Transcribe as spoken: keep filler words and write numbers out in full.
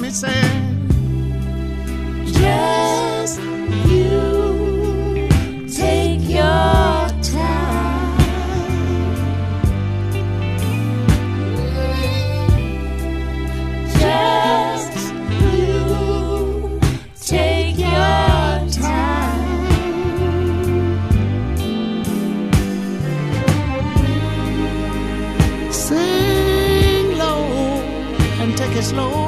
he said, just you take your time. Just you take your time. Sing low and take it slow.